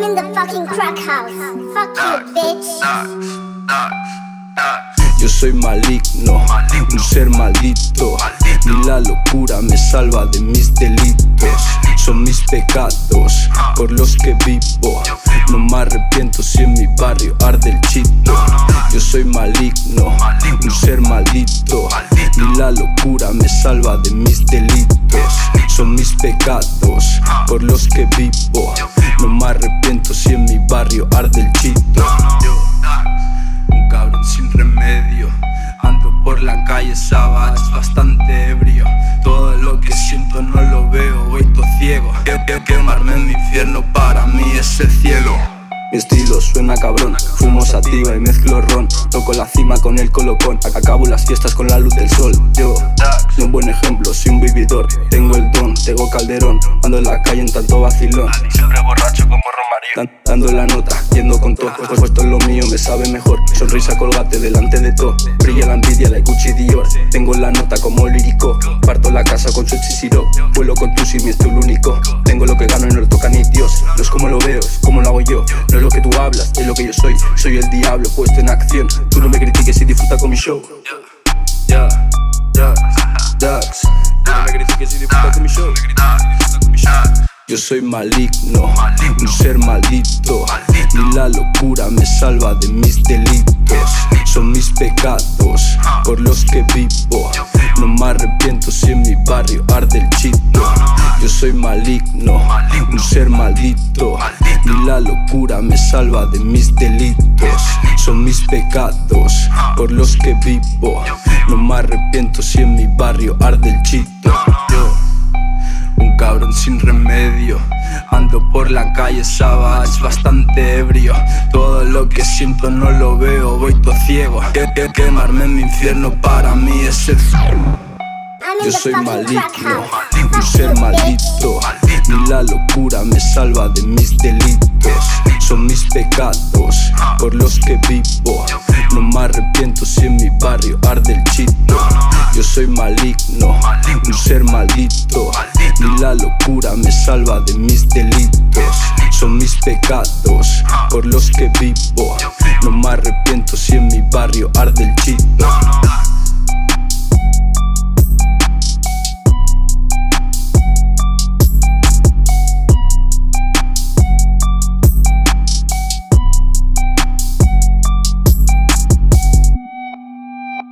in the fucking crack house. Fuck you, bitch. Yo soy maligno, un ser maldito. Ni la locura me salva de mis delitos. Son mis pecados por los que vivo. No me arrepiento si en mi barrio arde el chito. Yo soy maligno, un ser maldito. Ni la locura me salva de mis delitos. Son mis pecados por los que vivo. No me arrepiento si en mi barrio arde el chito. Un cabrón sin remedio. Ando por la calle Savage, bastante ebrio. Todo lo que siento no lo veo, voy todo ciego. Quemarme en mi infierno para mí es el cielo. Mi estilo suena cabrón, fumo sativa y mezclo ron. Toco la cima con el colocón, acabo las fiestas con la luz del sol. Yo, un buen ejemplo, soy un vividor. Tengo el don, tengo Calderón. Ando en la calle en tanto vacilón. Siempre borracho como Romario. Dando la nota, yendo con todo. Pues esto es lo mío, me sabe mejor. Sonrisa colgate delante de todo. Brilla la envidia, la Gucci Dior. Tengo la nota como lírico. Parto la casa con su chisiro. Vuelo con tu simi, esto es lo único. Tengo lo que gano y no lo toca ni Dios. No es como lo veo, es como lo hago yo. No es lo que tú hablas, es lo que yo soy. Soy el diablo puesto en acción. Tú no me critiques y disfruta con mi show. Dax. Tú no me critiques y disfruta con mi show. Yo soy maligno, un ser maldito. Ni la locura me salva de mis delitos. Son mis pecados por los que vivo. No me arrepiento si en mi barrio arde el chito. Yo soy maligno, un ser maldito. Ni la locura me salva de mis delitos. Son mis pecados por los que vivo. No me arrepiento si en mi barrio arde el chito. Un cabrón sin remedio. Ando por la calle Savage, bastante ebrio. Todo lo que siento no lo veo, voy todo ciego. Quemarme en mi infierno para mí es el cielo. Yo soy maligno, un ser maldito. Ni la locura me salva de mis delitos. Son mis pecados por los que vivo. No me arrepiento si en mi barrio arde el chito. Yo soy maligno, un ser maldito. Ni la locura me salva de mis delitos. Son mis pecados por los que vivo. No me arrepiento si en mi barrio arde el chito.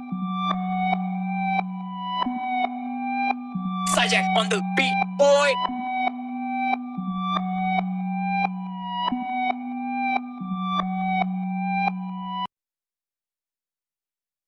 Sajak on the beat, boy.